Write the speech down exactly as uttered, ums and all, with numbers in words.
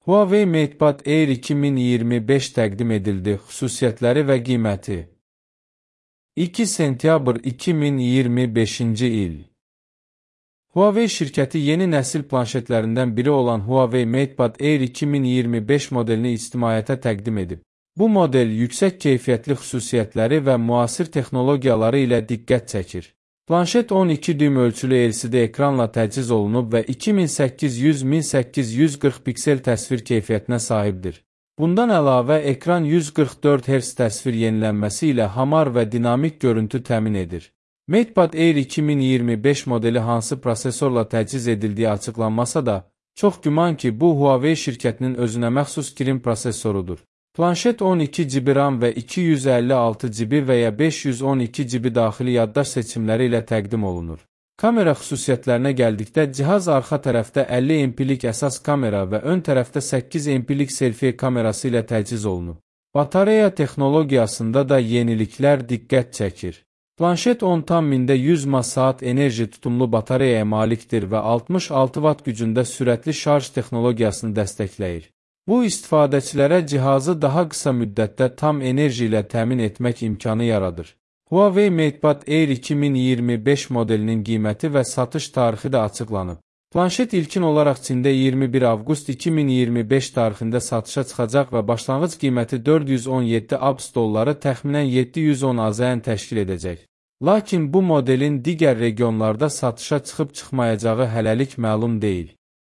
Huawei MatePad Air iki min iyirmi beş təqdim edildi. Xüsusiyyətləri və qiyməti. iki sentyabr iki min iyirmi beşinci il. Huawei şirkəti yeni nəsil planşetlərindən biri olan Huawei MatePad Air iki min iyirmi beş modelini ictimaiyyətə təqdim edib. Bu model yüksək keyfiyyətli xüsusiyyətləri və müasir texnologiyaları ilə diqqət çəkir. Planşet on iki düym ölçülü L C D ekranla təchiz olunub və iki min səkkiz yüz min səkkiz yüz qırx piksel təsvir keyfiyyətinə sahibdir. Bundan əlavə, ekran yüz qırx dörd hertz təsvir yenilənməsi ilə hamar və dinamik görüntü təmin edir. MatePad Air iki min iyirmi beş modeli hansı prosesorla təchiz edildiyi açıqlanmasa da, çox güman ki, bu Huawei şirkətinin özünə məxsus Kirin prosesorudur. Planşet on iki giqabayt RAM və iki yüz əlli altı giqabayt və ya beş yüz on iki giqabayt daxili yaddaş seçimləri ilə təqdim olunur. Kamera xüsusiyyətlərinə gəldikdə, cihaz arxa tərəfdə əlli empilik əsas kamera və ön tərəfdə səkkiz empilik selfie kamerası ilə təchiz olunub. Batareya texnologiyasında da yeniliklər diqqət çəkir. Planşet on tam mində yüz mAh enerji tutumlu batareyaya malikdir və altmış altı vat gücündə sürətli şarj texnologiyasını dəstəkləyir. Bu, istifadəçilərə cihazı daha qısa müddətdə tam enerji ilə təmin etmək imkanı yaradır. Huawei MatePad Air iki min iyirmi beş modelinin qiyməti və satış tarixi də açıqlanıb. Planşet ilkin olaraq Çində iyirmi bir avqust iki min iyirmi beş tarixində satışa çıxacaq və başlanğıc qiyməti dörd yüz on yeddi ABS dolları təxminən yeddi yüz on AZN təşkil edəcək. Lakin bu modelin digər regionlarda satışa çıxıb çıxmayacağı hələlik məlum deyil.